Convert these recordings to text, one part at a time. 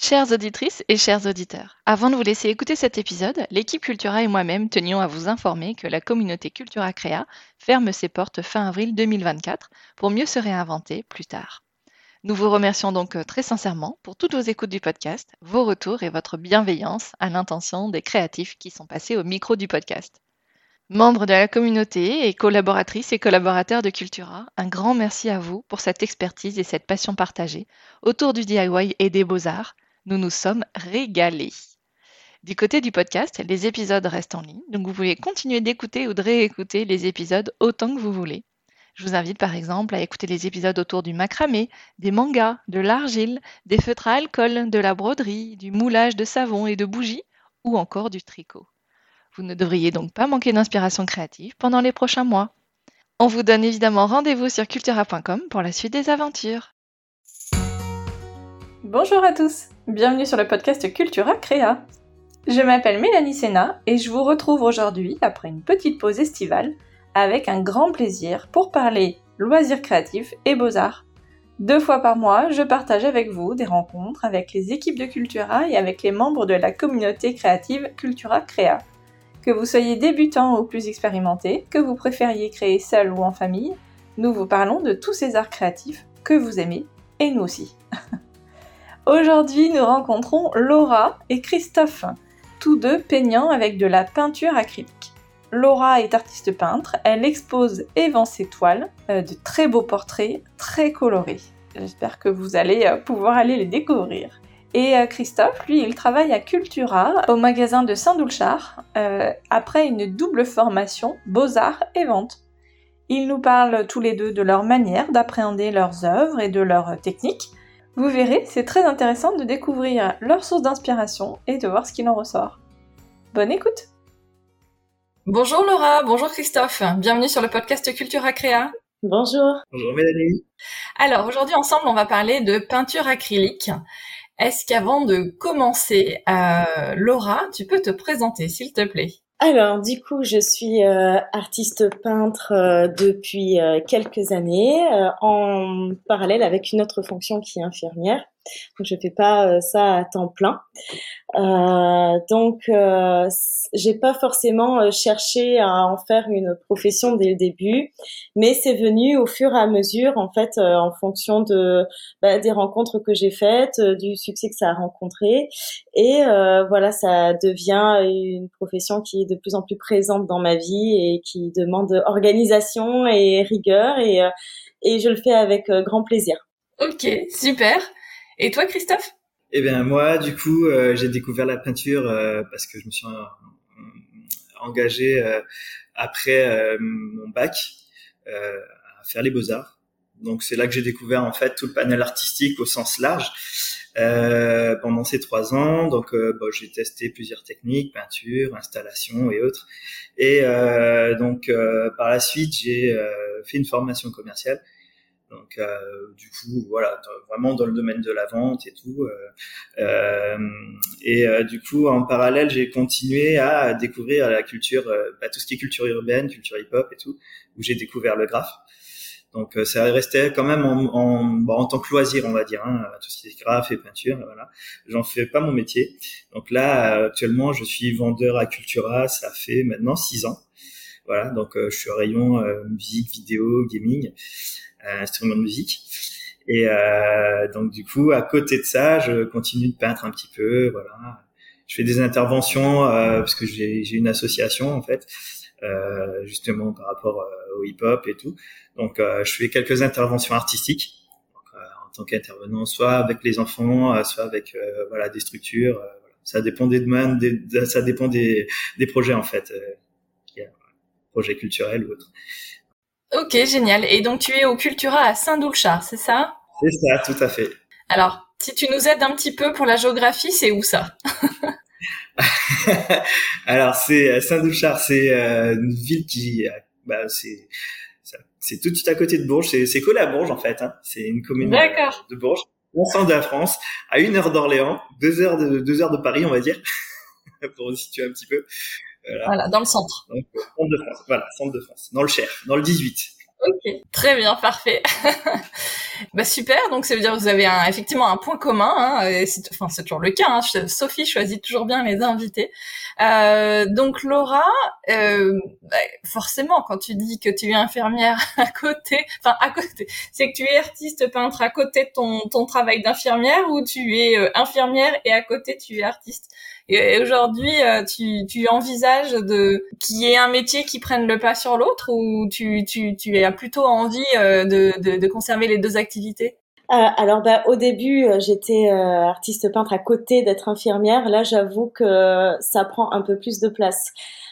Chères auditrices et chers auditeurs, avant de vous laisser écouter cet épisode, l'équipe Cultura et moi-même tenions à vous informer que la communauté Cultura Créa ferme ses portes fin avril 2024 pour mieux se réinventer plus tard. Nous vous remercions donc très sincèrement pour toutes vos écoutes du podcast, vos retours et votre bienveillance à l'intention des créatifs qui sont passés au micro du podcast. Membres de la communauté et collaboratrices et collaborateurs de Cultura, un grand merci à vous pour cette expertise et cette passion partagée autour du DIY et des beaux-arts. Nous nous sommes régalés. Du côté du podcast, les épisodes restent en ligne, donc vous pouvez continuer d'écouter ou de réécouter les épisodes autant que vous voulez. Je vous invite par exemple à écouter les épisodes autour du macramé, des mangas, de l'argile, des feutres à alcool, de la broderie, du moulage de savon et de bougies, ou encore du tricot. Vous ne devriez donc pas manquer d'inspiration créative pendant les prochains mois. On vous donne évidemment rendez-vous sur cultura.com pour la suite des aventures. Bonjour à tous, bienvenue sur le podcast Cultura Créa. Je m'appelle Mélanie Sénat et je vous retrouve aujourd'hui après une petite pause estivale avec un grand plaisir pour parler loisirs créatifs et beaux-arts. 2 fois par mois, je partage avec vous des rencontres avec les équipes de Cultura et avec les membres de la communauté créative Cultura Créa. Que vous soyez débutant ou plus expérimenté, que vous préfériez créer seul ou en famille, nous vous parlons de tous ces arts créatifs que vous aimez, et nous aussi. Aujourd'hui, nous rencontrons Laura et Christophe, tous deux peignants avec de la peinture acrylique. Laura est artiste peintre, elle expose et vend ses toiles, de très beaux portraits, très colorés. J'espère que vous allez pouvoir aller les découvrir. Et Christophe, lui, il travaille à Cultura, au magasin de Saint-Doulchard, après une double formation Beaux-Arts et Vente. Ils nous parlent tous les deux de leur manière d'appréhender leurs œuvres et de leurs techniques. Vous verrez, c'est très intéressant de découvrir leur source d'inspiration et de voir ce qu'il en ressort. Bonne écoute! Bonjour Laura, bonjour Christophe, bienvenue sur le podcast Cultura Créa. Bonjour. Bonjour Mélanie. Alors aujourd'hui ensemble on va parler de peinture acrylique. Est-ce qu'avant de commencer, Laura, tu peux te présenter s'il te plaît? Alors, du coup, je suis artiste peintre depuis quelques années, en parallèle avec une autre fonction qui est infirmière. Donc, je fais pas ça à temps plein. Donc, j'ai pas forcément cherché à en faire une profession dès le début, mais c'est venu au fur et à mesure, en fait, en fonction des rencontres que j'ai faites, du succès que ça a rencontré. Et voilà, ça devient une profession qui est de plus en plus présente dans ma vie et qui demande organisation et rigueur et je le fais avec grand plaisir. Ok, super. Et toi, Christophe? Eh bien moi, du coup, j'ai découvert la peinture parce que je me suis engagé après mon bac à faire les beaux-arts. Donc c'est là que j'ai découvert en fait tout le panel artistique au sens large. Pendant ces 3 ans, donc j'ai testé plusieurs techniques, peinture, installation et autres. Et donc par la suite, j'ai fait une formation commerciale. Donc du coup, voilà, vraiment dans le domaine de la vente et tout. Du coup, en parallèle, j'ai continué à découvrir la culture, tout ce qui est culture urbaine, culture hip-hop et tout, où j'ai découvert le graphe. Donc ça restait quand même en tant que loisir, on va dire, tout ce qui est graphe et peinture, voilà. J'en fais pas mon métier. Donc là, actuellement, je suis vendeur à Cultura, ça fait maintenant 6 ans. Voilà, donc je suis au rayon musique, vidéo, gaming, instruments de musique. Et donc du coup, à côté de ça, je continue de peindre un petit peu, voilà. Je fais des interventions parce que j'ai une association en fait. Justement par rapport au hip-hop et tout. Donc, je fais quelques interventions artistiques donc, en tant qu'intervenant, soit avec les enfants, soit avec des structures. Voilà. Ça dépend des demandes, ça dépend des projets en fait, projets culturels ou autres. Ok, génial. Et donc tu es au Cultura à Saint-Doulchard, c'est ça? C'est ça, tout à fait. Alors, si tu nous aides un petit peu pour la géographie, c'est où ça? Alors c'est Saint-Doulchard, c'est une ville qui c'est tout de suite à côté de Bourges, c'est collé à Bourges en fait, hein. C'est une commune de Bourges, au centre de la France, à 1 heure d'Orléans, 2 heures de Paris on va dire, pour vous situer un petit peu. Voilà, dans le centre. Donc, centre de France, voilà, centre de France, dans le Cher, dans le 18. Ok, très bien, parfait. Super, donc ça veut dire que vous avez effectivement un point commun, hein, et c'est toujours le cas, hein. Sophie choisit toujours bien les invités. Donc Laura, forcément, quand tu dis que tu es infirmière à côté, c'est que tu es artiste peintre à côté de ton travail d'infirmière, ou tu es infirmière et à côté tu es artiste. Et aujourd'hui, tu envisages qu'il y ait un métier qui prenne le pas sur l'autre, ou tu as plutôt envie de conserver les deux activités? Alors, au début, j'étais artiste peintre à côté d'être infirmière. Là, j'avoue que ça prend un peu plus de place.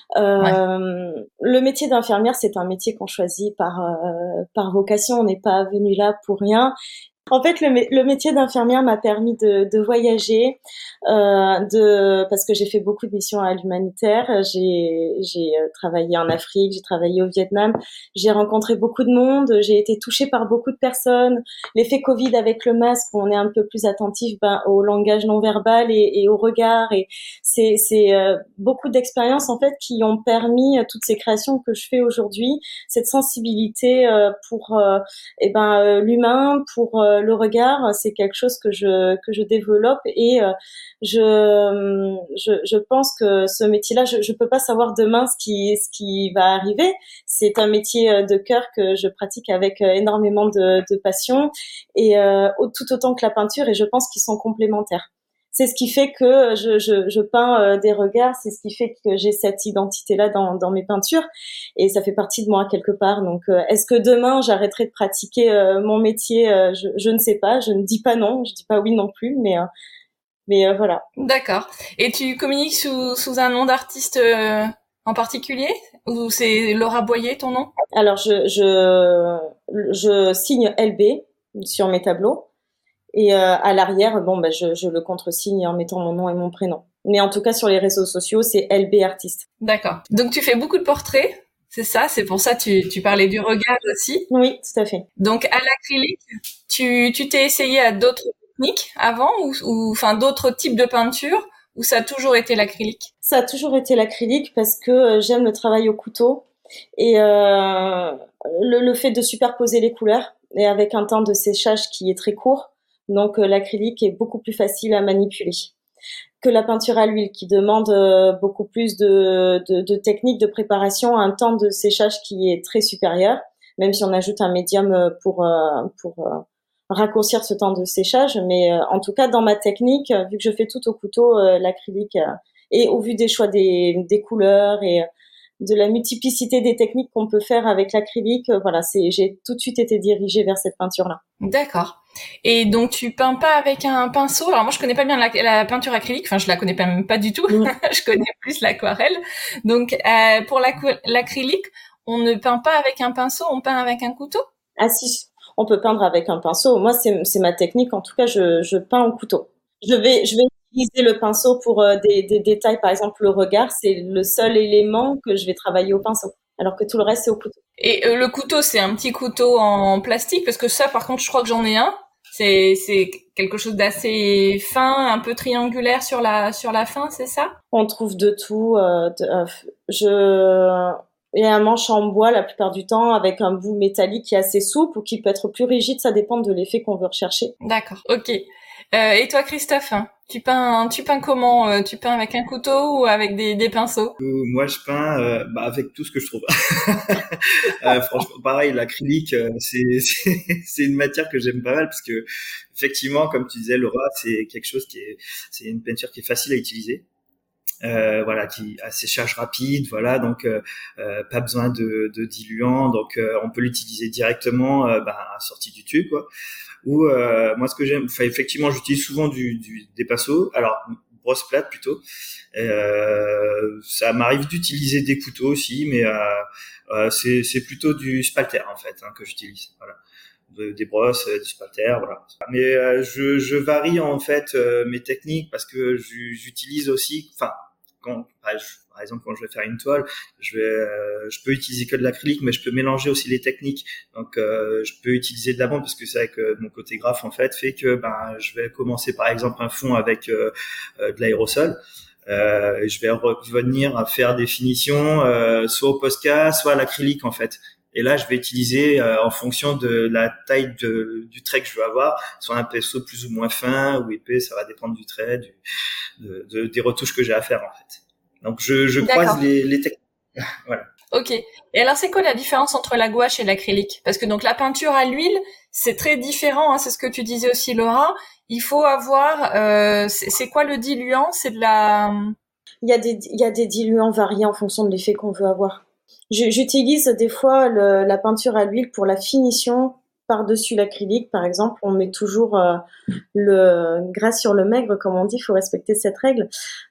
Le métier d'infirmière, c'est un métier qu'on choisit par vocation. On n'est pas venu là pour rien. En fait, le métier d'infirmière m'a permis de voyager, parce que j'ai fait beaucoup de missions à l'humanitaire. J'ai travaillé en Afrique, j'ai travaillé au Vietnam, j'ai rencontré beaucoup de monde, j'ai été touchée par beaucoup de personnes. L'effet Covid avec le masque, on est un peu plus attentif au langage non verbal et au regard, et c'est beaucoup d'expériences en fait qui ont permis toutes ces créations que je fais aujourd'hui, cette sensibilité pour l'humain, pour le regard. C'est quelque chose que je développe, et je pense que ce métier-là, je peux pas savoir demain ce qui va arriver. C'est un métier de cœur que je pratique avec énormément de passion, et tout autant que la peinture, et je pense qu'ils sont complémentaires. C'est ce qui fait que je peins des regards, c'est ce qui fait que j'ai cette identité-là dans mes peintures, et ça fait partie de moi quelque part. Donc, est-ce que demain j'arrêterai de pratiquer mon métier? Je ne sais pas, je ne dis pas non, je dis pas oui non plus, mais voilà. D'accord. Et tu communiques sous un nom d'artiste en particulier, ou c'est Laura Boyer ton nom? Alors, je signe LB sur mes tableaux. Et à l'arrière, je le contresigne en mettant mon nom et mon prénom. Mais en tout cas, sur les réseaux sociaux, c'est LB Artiste. D'accord. Donc, tu fais beaucoup de portraits, c'est ça? C'est pour ça que tu parlais du regard aussi? Oui, tout à fait. Donc, à l'acrylique, tu t'es essayé à d'autres techniques avant, ou d'autres types de peinture, ou ça a toujours été l'acrylique? Ça a toujours été l'acrylique parce que j'aime le travail au couteau, et le fait de superposer les couleurs, et avec un temps de séchage qui est très court. Donc l'acrylique est beaucoup plus facile à manipuler que la peinture à l'huile, qui demande beaucoup plus de techniques de préparation, un temps de séchage qui est très supérieur, même si on ajoute un médium pour raccourcir ce temps de séchage. Mais en tout cas, dans ma technique, vu que je fais tout au couteau, l'acrylique, et au vu des choix des couleurs et de la multiplicité des techniques qu'on peut faire avec l'acrylique, j'ai tout de suite été dirigée vers cette peinture-là. D'accord. Et donc tu peins pas avec un pinceau? Alors moi je connais pas bien la peinture acrylique, je la connais même pas du tout. Je connais plus l'aquarelle. Donc pour l'acrylique, on ne peint pas avec un pinceau, on peint avec un couteau? Ah si, on peut peindre avec un pinceau. Moi c'est ma technique, en tout cas je peins au couteau. Je vais utiliser le pinceau pour des détails, par exemple le regard, c'est le seul élément que je vais travailler au pinceau, alors que tout le reste c'est au couteau. Et le couteau, c'est un petit couteau en plastique, parce que ça par contre je crois que j'en ai un. C'est quelque chose d'assez fin, un peu triangulaire sur la fin, c'est ça? On trouve de tout. Il y a un manche en bois la plupart du temps, avec un bout métallique qui est assez souple ou qui peut être plus rigide, ça dépend de l'effet qu'on veut rechercher. D'accord, ok. Et toi Christophe, tu peins comment? Tu peins avec un couteau ou avec des pinceaux? Moi je peins avec tout ce que je trouve. Franchement pareil, l'acrylique c'est une matière que j'aime pas mal, parce que effectivement comme tu disais Laura, c'est quelque chose c'est une peinture qui est facile à utiliser. Qui a séchage rapide, donc pas besoin de diluant, donc on peut l'utiliser directement sortie du tube, quoi. Ou moi ce que j'aime, effectivement j'utilise souvent des pinceaux, alors brosse plate plutôt. Ça m'arrive d'utiliser des couteaux aussi, mais c'est plutôt du spalter en fait que j'utilise. Voilà. Des brosses, du spalter, voilà. Mais je varie en fait mes techniques, parce que j'utilise aussi, par exemple, quand je vais faire une toile, je peux utiliser que de l'acrylique, mais je peux mélanger aussi les techniques. Donc, je peux utiliser de la bande, parce que c'est vrai que mon côté graphe, en fait, fait que, je vais commencer, par exemple, un fond avec de l'aérosol. Je vais revenir à faire des finitions, soit au Posca, soit à l'acrylique, en fait. Et là, je vais utiliser en fonction de la taille du trait que je veux avoir, soit un pinceau plus ou moins fin ou épais, ça va dépendre du trait, des retouches que j'ai à faire en fait. Donc je croise les techniques. Voilà. Ok. Et alors, c'est quoi la différence entre la gouache et l'acrylique? Parce que donc la peinture à l'huile, c'est très différent. Hein, c'est ce que tu disais aussi, Laura. Il faut avoir. C'est quoi le diluant? C'est de la. Il y a des diluants variés en fonction de l'effet qu'on veut avoir. J'utilise des fois la peinture à l'huile pour la finition par-dessus l'acrylique, par exemple. On met toujours le gras sur le maigre, comme on dit. Il faut respecter cette règle.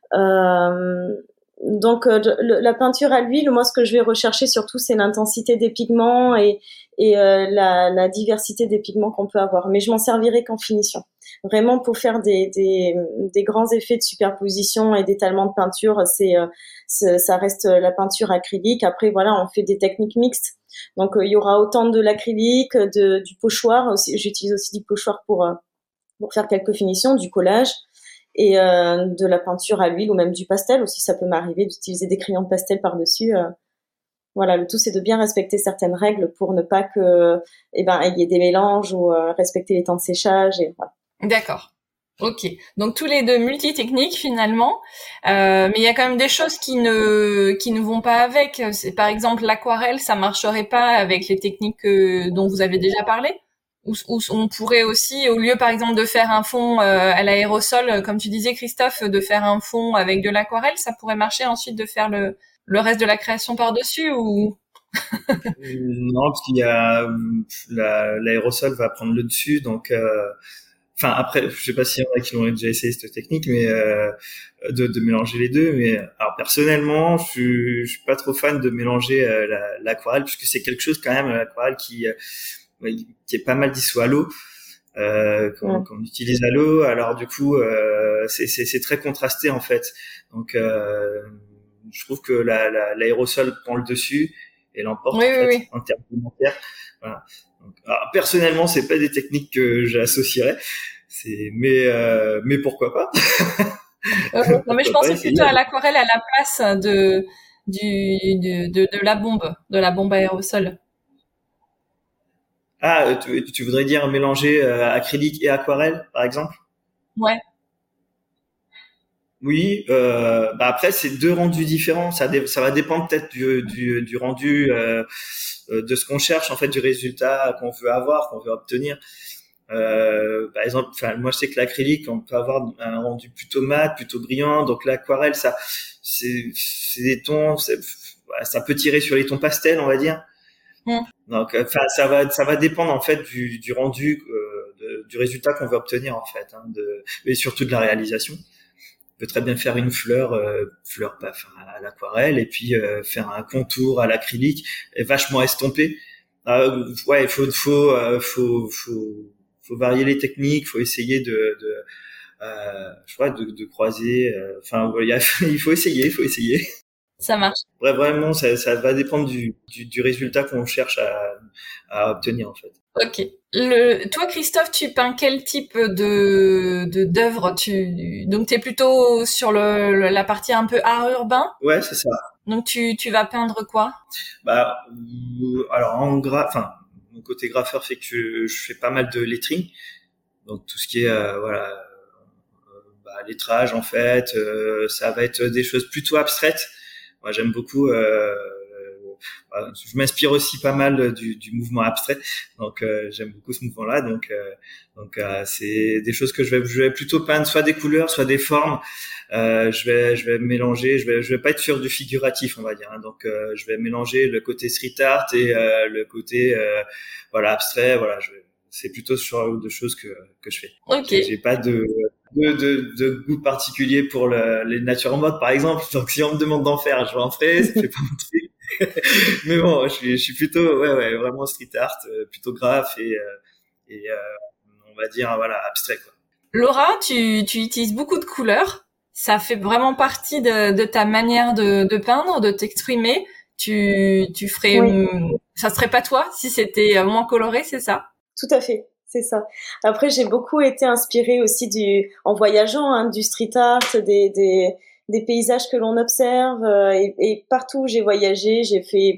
Donc la peinture à l'huile, moi ce que je vais rechercher surtout c'est l'intensité des pigments et la diversité des pigments qu'on peut avoir. Mais je m'en servirai qu'en finition. Vraiment pour faire des grands effets de superposition et d'étalement de peinture, ça reste la peinture acrylique. Après voilà, on fait des techniques mixtes. Donc il y aura autant de l'acrylique, du pochoir aussi. J'utilise aussi du pochoir pour faire quelques finitions, du collage. Et de la peinture à l'huile ou même du pastel aussi, ça peut m'arriver d'utiliser des crayons de pastel par-dessus. Voilà, le tout c'est de bien respecter certaines règles pour ne pas que il y ait des mélanges ou respecter les temps de séchage et voilà. D'accord. Ok. Donc tous les deux multi-techniques finalement, mais il y a quand même des choses qui ne vont pas avec. C'est, par exemple l'aquarelle, ça marcherait pas avec les techniques dont vous avez déjà parlé. Ou on pourrait aussi, au lieu par exemple de faire un fond à l'aérosol, comme tu disais Christophe, de faire un fond avec de l'aquarelle, ça pourrait marcher ensuite de faire le reste de la création par-dessus ou Non, parce qu'il y a l'aérosol va prendre le dessus, donc enfin après, je sais pas s'il y en a qui l'ont déjà essayé cette technique, mais de mélanger les deux. Mais alors personnellement, je suis pas trop fan de mélanger l'aquarelle, puisque c'est quelque chose quand même l'aquarelle qui est pas mal dissous à l'eau, qu'on utilise à l'eau. Alors du coup, c'est très contrasté en fait. Donc je trouve que l'aérosol prend le dessus et l'emporte en termes alimentaires. Voilà. Donc, alors, personnellement, c'est pas des techniques que j'associerais. Mais pourquoi pas. Non, mais je pensais plutôt à l'aquarelle à la place de la bombe aérosol. Ah, tu voudrais dire mélanger acrylique et aquarelle, par exemple? Ouais. Oui. Après, c'est deux rendus différents. Ça va dépendre peut-être du rendu, de ce qu'on cherche, en fait, du résultat qu'on veut avoir, qu'on veut obtenir. Par exemple, moi, je sais que l'acrylique, on peut avoir un rendu plutôt mat, plutôt brillant. Donc l'aquarelle, c'est des tons, ça peut tirer sur les tons pastels, on va dire. Donc, ça va dépendre en fait du rendu, du résultat qu'on veut obtenir en fait, hein, et surtout de la réalisation. On peut très bien faire une fleur à l'aquarelle et puis faire un contour à l'acrylique, et vachement estompé. Ouais, il faut varier les techniques, faut essayer je crois de croiser. Enfin, il faut essayer. Ça marche. Ouais, vraiment, ça va dépendre du résultat qu'on cherche à obtenir en fait. Ok. Toi, Christophe, tu peins quel type d'œuvre? Donc t'es plutôt sur la partie un peu art urbain? Ouais, c'est ça. Donc tu vas peindre quoi? Alors mon côté graffeur fait que je fais pas mal de lettering, donc tout ce qui est lettrage en fait, ça va être des choses plutôt abstraites. Moi, j'aime beaucoup. Je m'inspire aussi pas mal du mouvement abstrait, donc j'aime beaucoup ce mouvement-là. Donc c'est des choses que je vais plutôt peindre, soit des couleurs, soit des formes. Je vais mélanger. Je vais pas être sur du figuratif, on va dire. Hein. Donc je vais mélanger le côté street art et le côté abstrait. Voilà, c'est plutôt ce genre de choses que je fais. Ok. J'ai pas de goût particulier pour les natures en mode, par exemple. Donc si on me demande d'en faire, je vais en faire. Ça fait pas mon truc. Mais bon, je suis plutôt vraiment street art, plutôt graphe et on va dire abstrait quoi. Laura, tu utilises beaucoup de couleurs. Ça fait vraiment partie de ta manière de peindre, de t'exprimer. Tu ferais ça serait pas toi si c'était moins coloré, c'est ça? Tout à fait. C'est ça. Après, j'ai beaucoup été inspirée aussi en voyageant, du street art, des paysages que l'on observe, et partout où j'ai voyagé, j'ai fait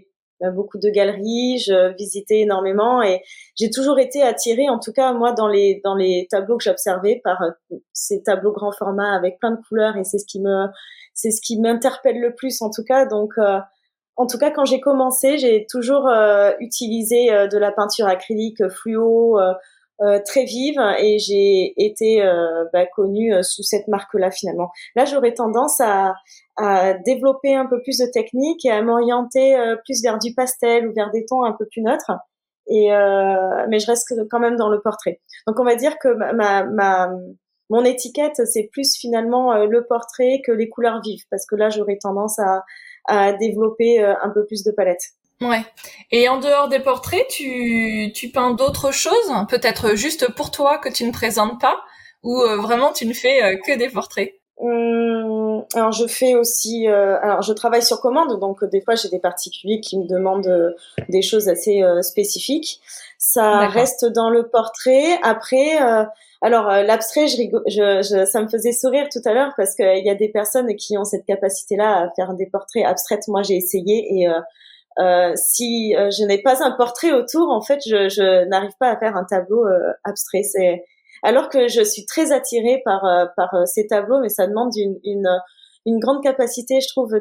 beaucoup de galeries, je visitais énormément et j'ai toujours été attirée, en tout cas moi dans les tableaux que j'observais, par ces tableaux grand format avec plein de couleurs, et c'est ce qui m'interpelle le plus en tout cas. Donc en tout cas, quand j'ai commencé, j'ai toujours utilisé de la peinture acrylique fluo très vive, et j'ai été connue sous cette marque-là finalement. Là, j'aurais tendance à développer un peu plus de technique et à m'orienter plus vers du pastel ou vers des tons un peu plus neutres. Et mais je reste quand même dans le portrait. Donc on va dire que mon étiquette, c'est plus finalement le portrait que les couleurs vives, parce que là, j'aurais tendance à développer un peu plus de palettes. Ouais. Et en dehors des portraits, tu peins d'autres choses, peut-être juste pour toi que tu ne présentes pas, ou vraiment tu ne fais que des portraits? Alors je fais aussi, alors je travaille sur commande, donc des fois j'ai des particuliers qui me demandent des choses assez spécifiques. Ça D'accord. reste dans le portrait. Après, l'abstrait, ça me faisait sourire tout à l'heure, parce qu'il y a des personnes qui ont cette capacité-là à faire des portraits abstraits. Moi j'ai essayé, et si je n'ai pas un portrait autour, en fait, je n'arrive pas à faire un tableau abstrait. Alors que je suis très attirée par ces tableaux, mais ça demande une grande capacité, je trouve,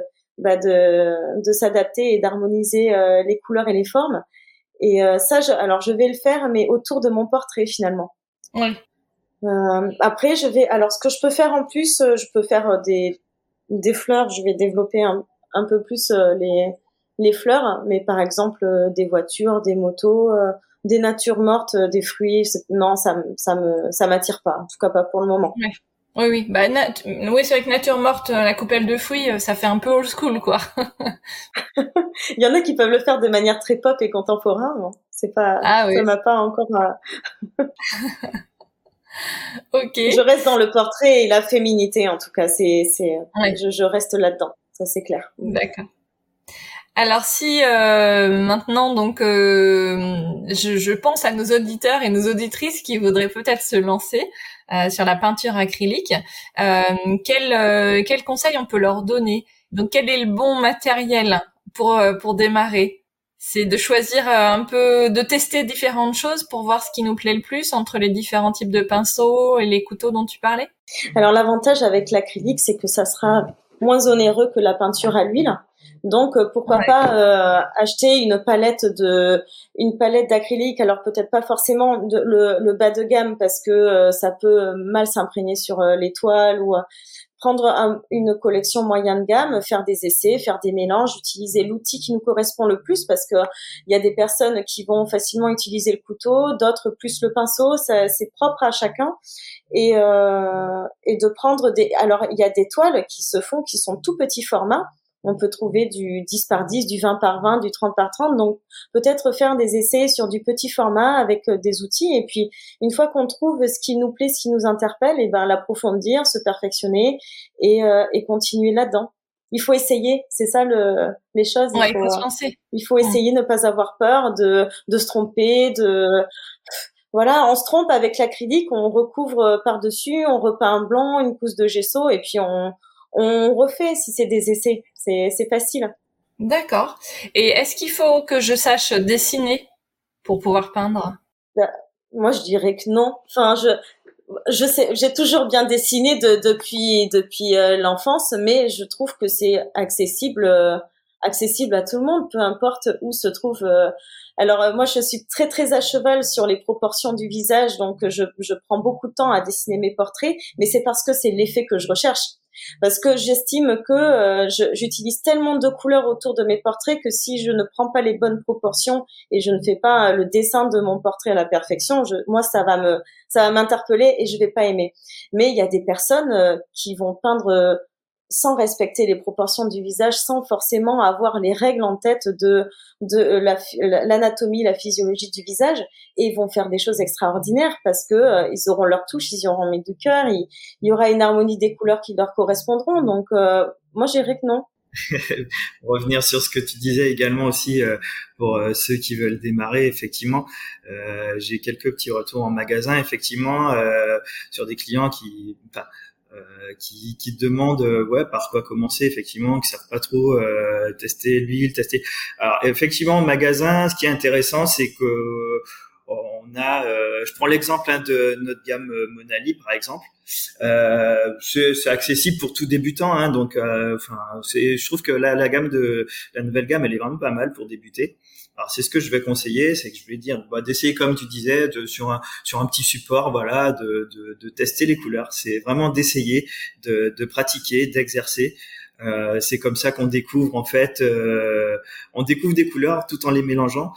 de s'adapter et d'harmoniser les couleurs et les formes. Et alors je vais le faire, mais autour de mon portrait finalement. Oui. Après, alors ce que je peux faire en plus, je peux faire des fleurs. Je vais développer un peu plus les fleurs, mais par exemple des voitures, des motos, des natures mortes, des fruits. Non, ça m'attire pas. En tout cas, pas pour le moment. Ouais. Oui. Oui, c'est vrai que nature morte, la coupelle de fruits, ça fait un peu old school, quoi. Il y en a qui peuvent le faire de manière très pop et contemporain. Bon, c'est pas, ça m'a pas encore. Ok. Je reste dans le portrait et la féminité, en tout cas. Ouais. Je reste là-dedans. Ça, c'est clair. D'accord. Alors si maintenant donc je pense à nos auditeurs et nos auditrices qui voudraient peut-être se lancer sur la peinture acrylique, quel conseil on peut leur donner? Donc quel est le bon matériel pour démarrer? C'est de choisir un peu, de tester différentes choses pour voir ce qui nous plaît le plus entre les différents types de pinceaux et les couteaux dont tu parlais. Alors l'avantage avec l'acrylique, c'est que ça sera moins onéreux que la peinture à l'huile. Donc pourquoi pas acheter une palette d'acrylique. Alors peut-être pas forcément le bas de gamme, parce que ça peut mal s'imprégner sur les toiles, ou prendre une collection moyenne de gamme, faire des essais, faire des mélanges, utiliser l'outil qui nous correspond le plus, parce que il y a des personnes qui vont facilement utiliser le couteau, d'autres plus le pinceau. C'est propre à chacun. Et de prendre alors il y a des toiles qui sont tout petits format. On peut trouver du 10 par 10, du 20 par 20, du 30 par 30. Donc, peut-être faire des essais sur du petit format avec des outils. Et puis, une fois qu'on trouve ce qui nous plaît, ce qui nous interpelle, et ben, l'approfondir, se perfectionner et continuer là-dedans. Il faut essayer. C'est ça les choses. Il faut se lancer. Il faut essayer, ne pas avoir peur de se tromper, voilà, on se trompe avec l'acrylique, on recouvre par-dessus, on repeint un blanc, une couche de gesso, et puis on refait si c'est des essais. C'est facile. D'accord. Et est-ce qu'il faut que je sache dessiner pour pouvoir peindre? Moi, je dirais que non. Enfin, je sais, j'ai toujours bien dessiné depuis l'enfance, mais je trouve que c'est accessible à tout le monde, peu importe où se trouve. Alors moi, je suis très très à cheval sur les proportions du visage, donc je prends beaucoup de temps à dessiner mes portraits, mais c'est parce que c'est l'effet que je recherche. Parce que j'estime que j'utilise tellement de couleurs autour de mes portraits que si je ne prends pas les bonnes proportions et je ne fais pas le dessin de mon portrait à la perfection, moi ça va m'interpeller et je vais pas aimer. Mais il y a des personnes qui vont peindre sans respecter les proportions du visage, sans forcément avoir les règles en tête de l'anatomie, la physiologie du visage, et ils vont faire des choses extraordinaires parce que ils auront leur touche, ils y auront mis du cœur, il y aura une harmonie des couleurs qui leur correspondront. Donc moi je dirais que non. Pour revenir sur ce que tu disais également aussi, pour ceux qui veulent démarrer, effectivement, j'ai quelques petits retours en magasin, effectivement, sur des clients qui qui demandent par quoi commencer, effectivement, qui savent pas trop tester l'huile, tester. Alors effectivement, en magasin, ce qui est intéressant, c'est que on a, je prends l'exemple de notre gamme Monali par exemple. C'est accessible pour tout débutant, hein, donc je trouve que la nouvelle gamme, elle est vraiment pas mal pour débuter. Alors c'est ce que je vais conseiller, c'est que je vais dire d'essayer, comme tu disais, sur un petit support, voilà, de tester les couleurs. C'est vraiment d'essayer, de pratiquer, d'exercer. C'est comme ça qu'on découvre en fait, on découvre des couleurs tout en les mélangeant.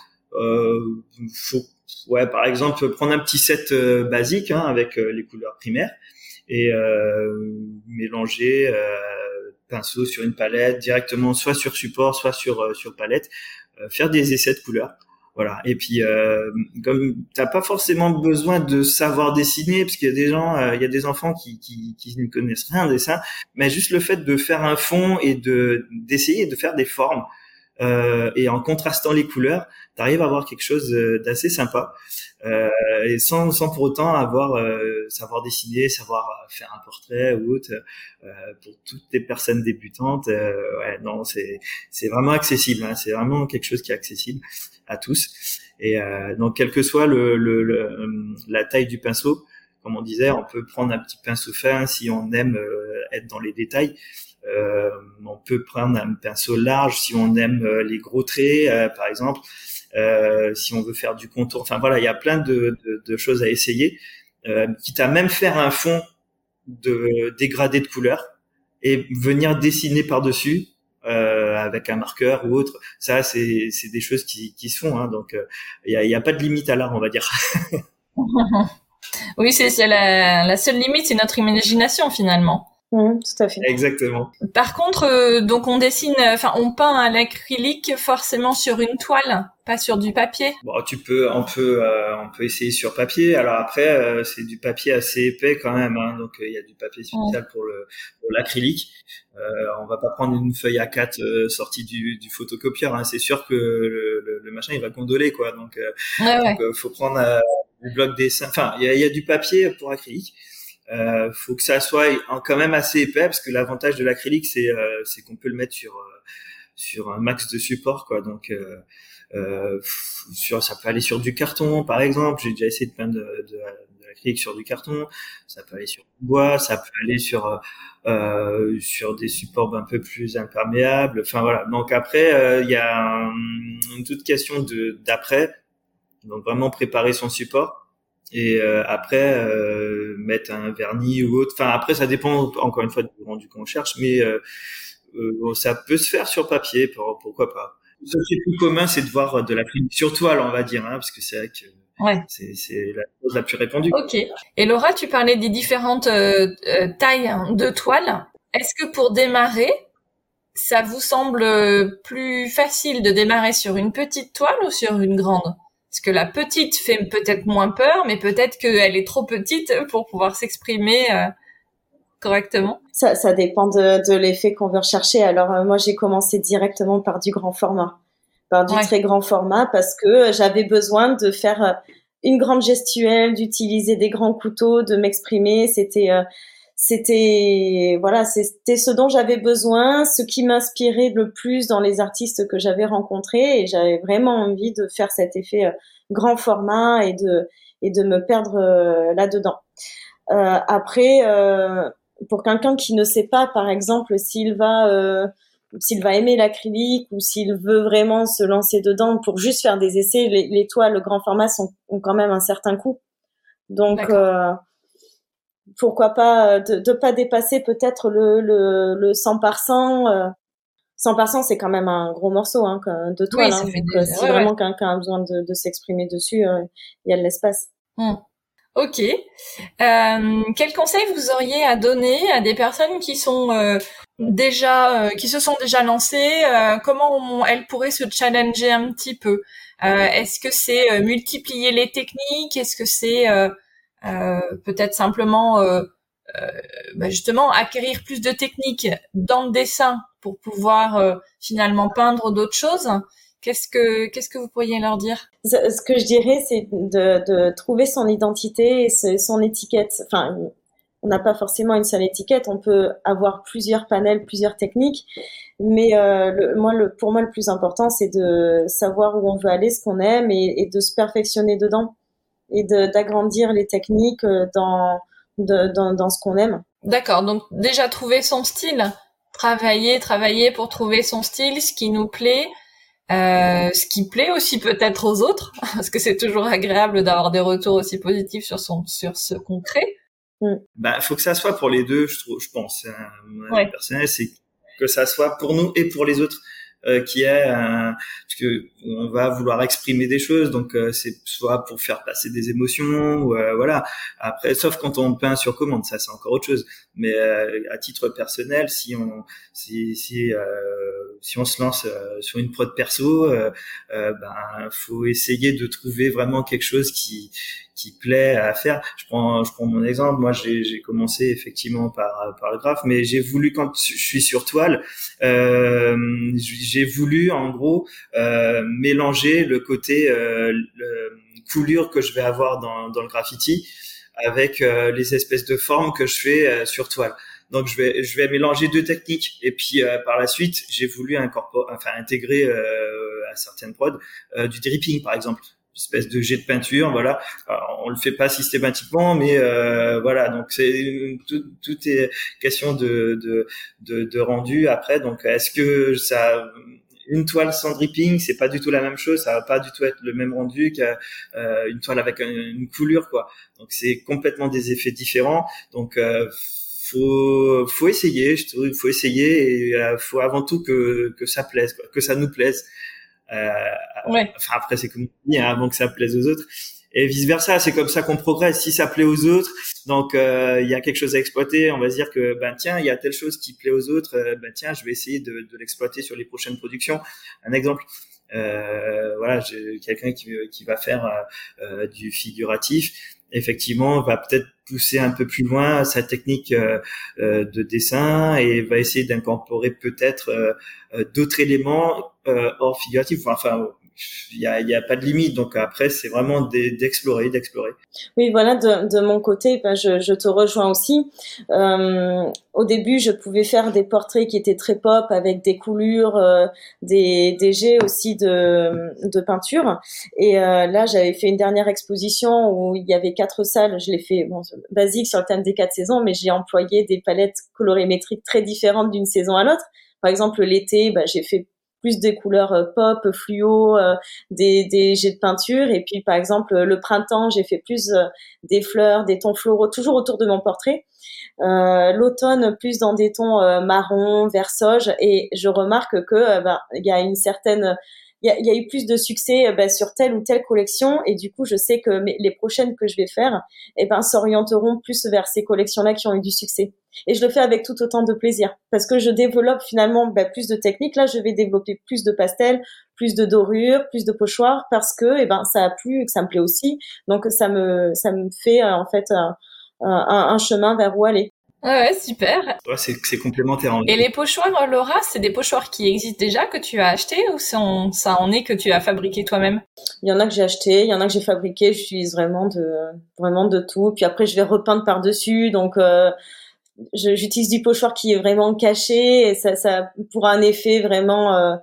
Par exemple, prendre un petit set basique, hein, avec les couleurs primaires et mélanger pinceau sur une palette directement, soit sur support, soit sur palette. Faire des essais de couleurs, voilà. Et puis comme t'as pas forcément besoin de savoir dessiner, parce qu'il y a des gens, il y a des enfants qui ne connaissent rien en dessin, mais juste le fait de faire un fond et d'essayer de faire des formes, et en contrastant les couleurs, t'arrives à avoir quelque chose d'assez sympa, et sans pour autant savoir dessiner, savoir faire un portrait ou autre. Pour toutes les personnes débutantes, non, c'est vraiment accessible, hein, c'est vraiment quelque chose qui est accessible à tous. Et donc quelle que soit la taille du pinceau, comme on disait, on peut prendre un petit pinceau fin si on aime être dans les détails. On peut prendre un pinceau large si on aime les gros traits, par exemple. Si on veut faire du contour, enfin voilà, il y a plein de choses à essayer, quitte à même faire un fond de dégradé de couleurs et venir dessiner par-dessus avec un marqueur ou autre. Ça, c'est des choses qui se font, hein, donc il y a pas de limite à l'art, on va dire. Oui, c'est la seule limite, c'est notre imagination finalement. Tout à fait. Exactement. Par contre, donc on dessine, on peint à l'acrylique forcément sur une toile, pas sur du papier. Bon, on peut essayer sur papier. Alors après, c'est du papier assez épais quand même, hein, donc il y a du papier spécial pour l'acrylique. On va pas prendre une feuille A4 sortie du photocopieur, hein. C'est sûr que le machin il va gondoler, quoi. Donc, faut prendre du bloc dessin. Enfin, il y a du papier pour acrylique. Faut que ça soit quand même assez épais, parce que l'avantage de l'acrylique, c'est qu'on peut le mettre sur un max de support, quoi. Donc ça peut aller sur du carton, par exemple. J'ai déjà essayé de peindre de l'acrylique sur du carton. Ça peut aller sur du bois, ça peut aller sur des supports un peu plus imperméables. Enfin voilà. Donc après, il y a une toute question d'après. Donc vraiment préparer son support. Et après mettre un vernis ou autre. Enfin après ça dépend encore une fois du rendu qu'on cherche, mais ça peut se faire sur papier, pourquoi pas. Ce qui est plus commun, c'est de voir de l'acrylique sur toile, on va dire, hein, parce que c'est vrai que c'est la chose la plus répandue. Ok. Et Laura, tu parlais des différentes tailles de toile. Est-ce que pour démarrer, ça vous semble plus facile de démarrer sur une petite toile ou sur une grande ? Parce que la petite fait peut-être moins peur, mais peut-être qu'elle est trop petite pour pouvoir s'exprimer correctement. Ça dépend de l'effet qu'on veut rechercher. Alors moi, j'ai commencé directement par du grand format, par du très grand format, parce que j'avais besoin de faire une grande gestuelle, d'utiliser des grands couteaux, de m'exprimer. C'était ce dont j'avais besoin, ce qui m'inspirait le plus dans les artistes que j'avais rencontrés, et j'avais vraiment envie de faire cet effet grand format et de me perdre là-dedans. Après, pour quelqu'un qui ne sait pas, par exemple, s'il va aimer l'acrylique ou s'il veut vraiment se lancer dedans pour juste faire des essais, les toiles grand format ont quand même un certain coût. Donc pourquoi pas de pas dépasser peut-être le 100 par 100. 100 par 100, c'est quand même un gros morceau de toile. Si vraiment quelqu'un a besoin de s'exprimer dessus, il y a de l'espace. Ok. Quel conseil vous auriez à donner à des personnes qui sont qui se sont déjà lancées? Comment elles pourraient se challenger un petit peu? Est-ce que c'est multiplier les techniques? Est-ce que c'est peut-être simplement justement acquérir plus de techniques dans le dessin pour pouvoir finalement peindre d'autres choses? Qu'est-ce que vous pourriez leur dire? Ce que je dirais, c'est de trouver son identité et son étiquette. Enfin, on n'a pas forcément une seule étiquette, on peut avoir plusieurs panels, plusieurs techniques, mais pour moi, le plus important, c'est de savoir où on veut aller, ce qu'on aime, et de se perfectionner dedans, et d'agrandir les techniques dans ce qu'on aime. D'accord, donc déjà trouver son style, travailler pour trouver son style, ce qui nous plaît, ce qui plaît aussi peut-être aux autres, parce que c'est toujours agréable d'avoir des retours aussi positifs sur ce qu'on crée. Faut que ça soit pour les deux, je pense. Mon avis personnel, c'est que ça soit pour nous et pour les autres. Parce que on va vouloir exprimer des choses, donc c'est soit pour faire passer des émotions, ou voilà. Après, sauf quand on peint sur commande, ça c'est encore autre chose. Mais à titre personnel, si on se lance sur une prod perso, faut essayer de trouver vraiment quelque chose qui plaît à faire. Je prends mon exemple. Moi, j'ai commencé effectivement par le graphe, mais j'ai voulu, quand je suis sur toile, j'ai voulu en gros mélanger le côté coulure que je vais avoir dans le graffiti avec les espèces de formes que je fais sur toile. Donc je vais mélanger deux techniques, et puis par la suite j'ai voulu intégrer à certaines prods du dripping par exemple, espèce de jet de peinture, voilà. Alors, on le fait pas systématiquement, mais voilà. Donc c'est tout est question de rendu après. Donc est-ce que une toile sans dripping, c'est pas du tout la même chose, ça va pas du tout être le même rendu qu'une toile avec une coulure, quoi. Donc c'est complètement des effets différents. Donc faut essayer, je trouve, faut essayer, et faut avant tout que ça plaise, quoi, que ça nous plaise. Enfin après c'est comme on dit, hein, avant que ça plaise aux autres, et vice versa, c'est comme ça qu'on progresse. Si ça plaît aux autres, donc il y a quelque chose à exploiter, on va se dire que tiens, il y a telle chose qui plaît aux autres, tiens, je vais essayer de l'exploiter sur les prochaines productions. Un exemple, voilà, j'ai quelqu'un qui va faire du figuratif, effectivement va peut-être pousser un peu plus loin sa technique de dessin, et va essayer d'incorporer peut-être d'autres éléments hors figuratif. Enfin, il y a pas de limite. Donc après, c'est vraiment d'explorer. Oui, voilà, de mon côté, je te rejoins aussi. Au début, je pouvais faire des portraits qui étaient très pop, avec des coulures, des jets aussi de peinture. Et là, j'avais fait une dernière exposition où il y avait 4 salles. Je l'ai fait basique sur le thème des 4 saisons, mais j'ai employé des palettes colorimétriques très différentes d'une saison à l'autre. Par exemple, l'été, j'ai fait plus des couleurs pop, fluo, des jets de peinture. Et puis, par exemple, le printemps, j'ai fait plus des fleurs, des tons floraux, toujours autour de mon portrait. L'automne, plus dans des tons marron, vert sauge. Et je remarque que il y a une certaine... Il y a eu plus de succès sur telle ou telle collection, et du coup je sais que les prochaines que je vais faire s'orienteront plus vers ces collections-là qui ont eu du succès. Et je le fais avec tout autant de plaisir, parce que je développe finalement plus de techniques. Là, je vais développer plus de pastels, plus de dorures, plus de pochoirs, parce que ça a plu et que ça me plaît aussi. Donc ça me fait en fait un chemin vers où aller. Ouais, super. Ouais, c'est complémentaire. Et les pochoirs, Laura, c'est des pochoirs qui existent déjà, que tu as achetés, ou ça en est que tu as fabriqué toi-même? Il y en a que j'ai acheté, il y en a que j'ai fabriqué. J'utilise vraiment de tout. Puis après, je vais repeindre par-dessus. Donc, j'utilise du pochoir qui est vraiment caché, et ça pour un effet vraiment...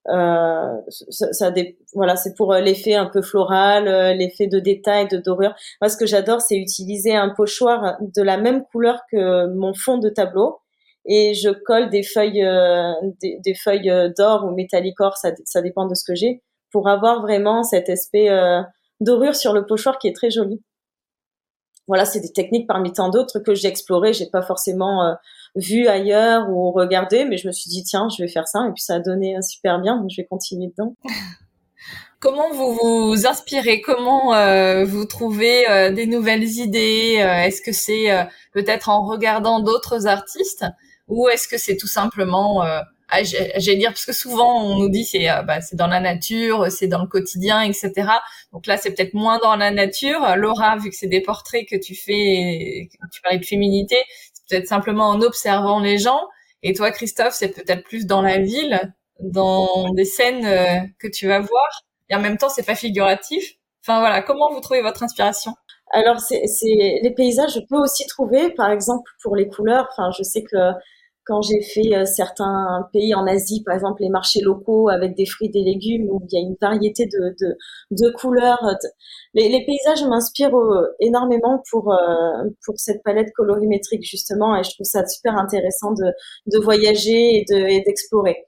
voilà, c'est pour l'effet un peu floral, l'effet de détail, de dorure. Moi, ce que j'adore, c'est utiliser un pochoir de la même couleur que mon fond de tableau, et je colle des feuilles d'or ou métallique or, ça dépend de ce que j'ai, pour avoir vraiment cet aspect dorure sur le pochoir qui est très joli. Voilà, c'est des techniques parmi tant d'autres que j'ai explorées. J'ai pas forcément vu ailleurs ou regardé, mais je me suis dit tiens, je vais faire ça, et puis ça a donné super bien, donc je vais continuer dedans. Comment vous vous inspirez? Comment vous trouvez des nouvelles idées? Est-ce que c'est peut-être en regardant d'autres artistes, ou est-ce que c'est tout simplement j'allais dire, parce que souvent on nous dit c'est dans la nature, c'est dans le quotidien, etc. Donc là c'est peut-être moins dans la nature. Laura, vu que c'est des portraits que tu fais, que tu parlais de féminité, c'est peut-être simplement en observant les gens. Et toi, Christophe, c'est peut-être plus dans la ville, dans des scènes que tu vas voir. Et en même temps, c'est pas figuratif. Enfin voilà, comment vous trouvez votre inspiration? Alors, les paysages, je peux aussi trouver, par exemple, pour les couleurs. Enfin, je sais que quand j'ai fait certains pays en Asie, par exemple, les marchés locaux avec des fruits et des légumes où il y a une variété de couleurs. Les paysages m'inspirent énormément pour cette palette colorimétrique, justement, et je trouve ça super intéressant de voyager et d'explorer.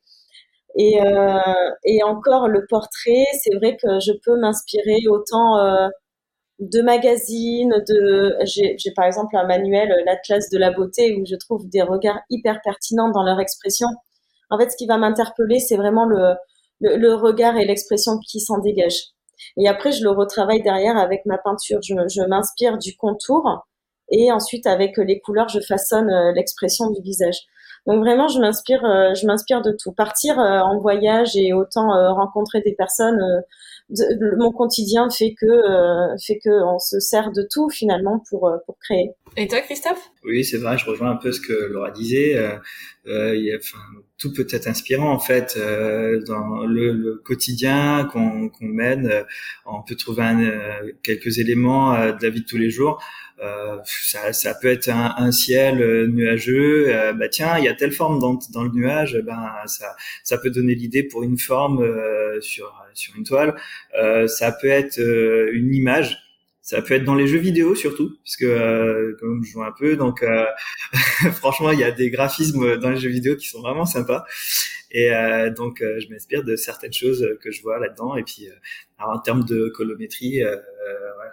Et encore, le portrait, c'est vrai que je peux m'inspirer autant de magazines, j'ai par exemple un manuel, l'Atlas de la beauté, où je trouve des regards hyper pertinents dans leur expression. En fait, ce qui va m'interpeller, c'est vraiment le regard et l'expression qui s'en dégagent. Et après, je le retravaille derrière avec ma peinture. Je m'inspire du contour et ensuite, avec les couleurs, je façonne l'expression du visage. Donc vraiment, je m'inspire de tout. Partir en voyage et autant rencontrer des personnes. Mon quotidien fait que on se sert de tout finalement pour créer. Et toi, Christophe? Oui, c'est vrai, je rejoins un peu ce que Laura disait. Tout peut être inspirant en fait dans le quotidien qu'on mène. On peut trouver quelques éléments de la vie de tous les jours. Ça peut être un ciel nuageux. Tiens, il y a telle forme dans le nuage. Ça peut donner l'idée pour une forme sur une toile. Ça peut être une image. Ça peut être dans les jeux vidéo surtout, parce que comme je joue un peu, donc franchement, il y a des graphismes dans les jeux vidéo qui sont vraiment sympas. Et donc, je m'inspire de certaines choses que je vois là-dedans. Et puis, alors, en termes de colométrie, voilà,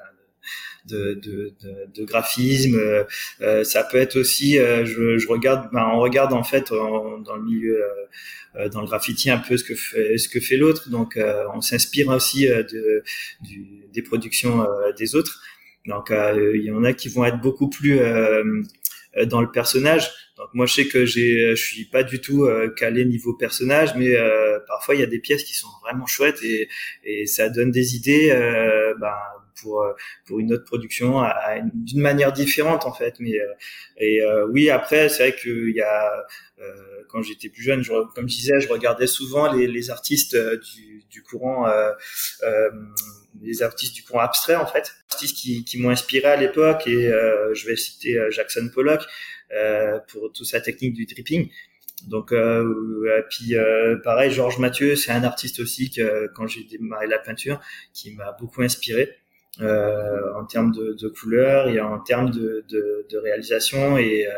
de graphisme, ça peut être aussi. Je regarde, on regarde en fait dans le milieu. Dans le graffiti un peu ce que fait l'autre, donc on s'inspire aussi des productions des autres. Donc il y en a qui vont être beaucoup plus dans le personnage. Donc moi je sais que je suis pas du tout calé niveau personnage, mais parfois il y a des pièces qui sont vraiment chouettes et ça donne des idées pour une autre production d'une manière différente en fait. Mais oui, après c'est vrai qu'il y a quand j'étais plus jeune, comme je disais, je regardais souvent les artistes du courant, les artistes du courant abstrait en fait, artistes qui m'ont inspiré à l'époque. Et je vais citer Jackson Pollock pour toute sa technique du dripping. Donc puis pareil, Georges Mathieu, c'est un artiste aussi que quand j'ai démarré la peinture, qui m'a beaucoup inspiré. En termes de couleurs et en termes de réalisation. Et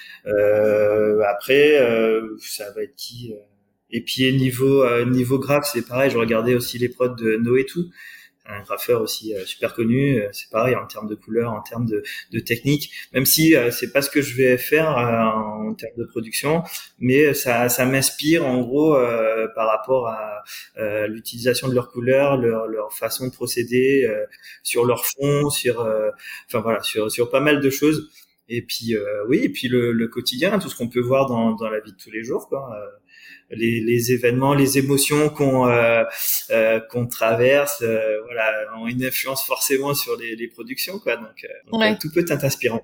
après ça va être qui et puis niveau graphe, c'est pareil, je regardais aussi les prods de Noé Tout, un graffeur aussi super connu. C'est pareil en termes de couleurs, en termes de technique, même si c'est pas ce que je vais faire en termes de production, mais ça m'inspire en gros par rapport à l'utilisation de leurs couleurs, leur façon de procéder sur leur fond, enfin voilà, sur pas mal de choses. Et puis oui, et puis le quotidien, tout ce qu'on peut voir dans la vie de tous les jours, quoi. Les événements, les émotions qu'on traverse, voilà, ont une influence forcément sur les productions, quoi. Donc Ouais. tout peut être inspirant.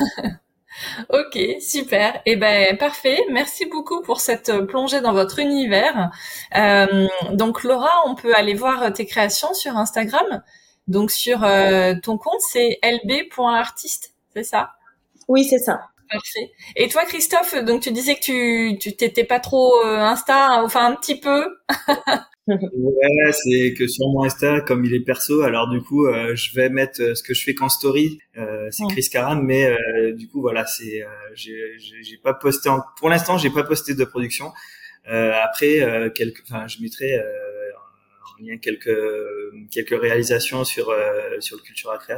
Ok, super. Et ben parfait. Merci beaucoup pour cette plongée dans votre univers. Donc Laura, on peut aller voir tes créations sur Instagram. Donc sur ton compte, c'est lb.artiste, c'est ça? Oui, c'est ça. Parfait. Et toi, Christophe, donc tu disais que tu t'étais pas trop Insta, enfin un petit peu. Ouais, c'est que sur mon Insta, comme il est perso, alors du coup, je vais mettre ce que je fais qu'en story. C'est Chris Karam, mais du coup, voilà, j'ai pas posté pour l'instant, j'ai pas posté de production. Après, je mettrai en lien quelques réalisations sur le Cultura Créa.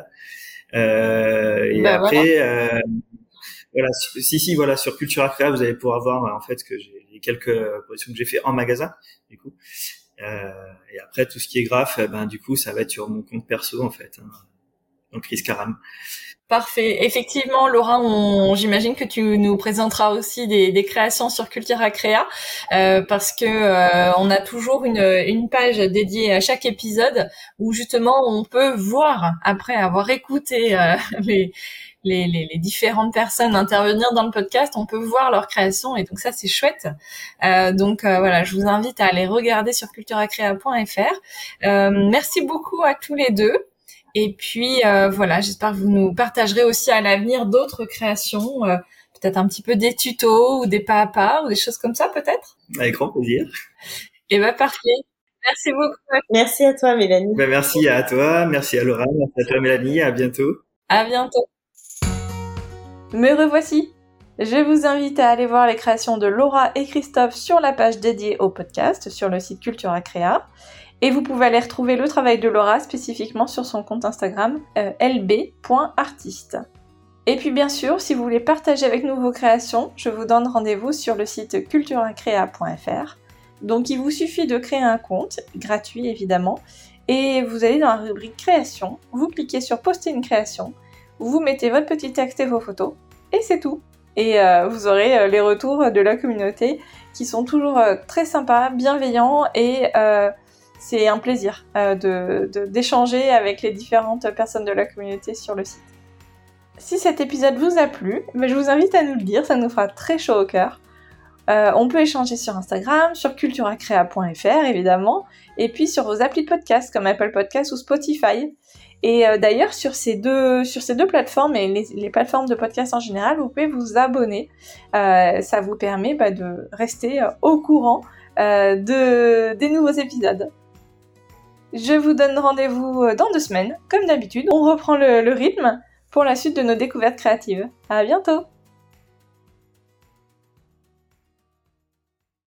Et après. Voilà. Voilà, voilà, sur Cultura Créa, vous allez pouvoir voir en fait que j'ai quelques productions que j'ai fait en magasin, du coup. Et après tout ce qui est graphe, du coup, ça va être sur mon compte perso en fait, hein, donc Chris Karam. Parfait. Effectivement, Laura, j'imagine que tu nous présenteras aussi des créations sur Cultura Créa, parce que on a toujours une page dédiée à chaque épisode où justement on peut voir, après avoir écouté les différentes personnes intervenir dans le podcast, on peut voir leurs créations et donc ça c'est chouette. Donc voilà, je vous invite à aller regarder sur culturacrea.fr. Merci beaucoup à tous les deux. Et puis voilà, j'espère que vous nous partagerez aussi à l'avenir d'autres créations, peut-être un petit peu des tutos ou des pas à pas ou des choses comme ça peut-être. Avec grand plaisir. Et parfait. Merci beaucoup. Merci à toi, Mélanie. Merci à toi, merci à Laura, merci à toi, Mélanie. À bientôt. À bientôt. Me revoici. Je vous invite à aller voir les créations de Laura et Christophe sur la page dédiée au podcast sur le site Cultura Créa. Et vous pouvez aller retrouver le travail de Laura spécifiquement sur son compte Instagram lb.artiste. Et puis bien sûr, si vous voulez partager avec nous vos créations, je vous donne rendez-vous sur le site culturacrea.fr. Donc il vous suffit de créer un compte, gratuit évidemment, et vous allez dans la rubrique création, vous cliquez sur poster une création, vous mettez votre petit texte et vos photos, et c'est tout. Et vous aurez les retours de la communauté qui sont toujours très sympas, bienveillants, et c'est un plaisir d'échanger avec les différentes personnes de la communauté sur le site. Si cet épisode vous a plu, je vous invite à nous le dire, ça nous fera très chaud au cœur. On peut échanger sur Instagram, sur culturacrea.fr évidemment, et puis sur vos applis de podcast comme Apple Podcasts ou Spotify. Et d'ailleurs sur ces deux plateformes et les plateformes de podcast en général, vous pouvez vous abonner. Ça vous permet de rester au courant des nouveaux épisodes. Je vous donne rendez-vous dans 2 semaines, comme d'habitude. On reprend le rythme pour la suite de nos découvertes créatives. À bientôt!